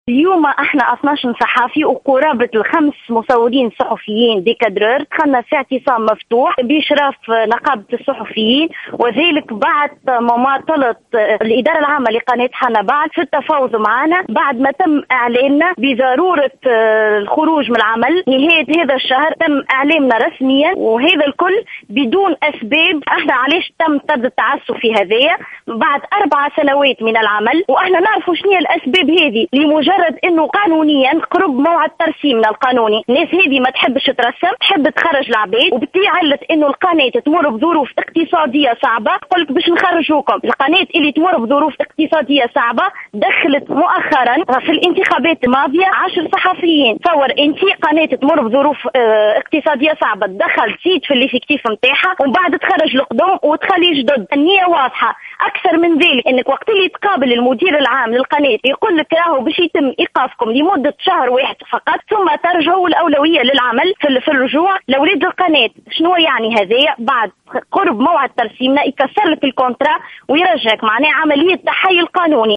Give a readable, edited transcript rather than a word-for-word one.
اليوم احنا 12 صحافي وقرابة الخمس مصورين صحفيين ديكادرور دخلنا في اعتصام مفتوح بإشراف نقابة الصحفيين، وذلك بعد مماطلة الإدارة العامة لقناة حنا بعد في التفاوض معنا بعد ما تم إعلاننا بضرورة الخروج من العمل نهاية هذا الشهر. تم إعلاننا رسميا وهذا الكل بدون أسباب. احنا علاش تم طرد التعسفي هذايا بعد 4 سنوات من العمل، واحنا نعرفوا شنو هي الأسباب هذه. لمجرد انه قانونيا قرب موعد ترسيمنا القانوني، الناس هذه ما تحبش ترسم، تحب تخرج العباد، وبالتالي علة انه القناه تمر بظروف اقتصاديه صعبه. قلت باش نخرجوكم القناه اللي تمر بظروف اقتصاديه صعبه دخلت مؤخرا في الانتخابات الماضيه 10 صحفيين. تصور انت قناه تمر بظروف اقتصاديه صعبه تدخل زيد في الافكتيف نتاعها ومن بعد تخرج القدم وتخلي جدد. النيه واضحه. اكثر من ذلك انك وقت اللي تقابل المدير العام للقناه يقول لك راهو باش يتم ايقافكم لمده شهر واحد فقط ثم ترجعوا الاولويه للعمل في الرجوع لولاد القناه. شنو يعني هذايا؟ بعد قرب موعد ترسيمنا يكسر لك الكونترا ويرجعك، معناه عمليه تحايل قانوني.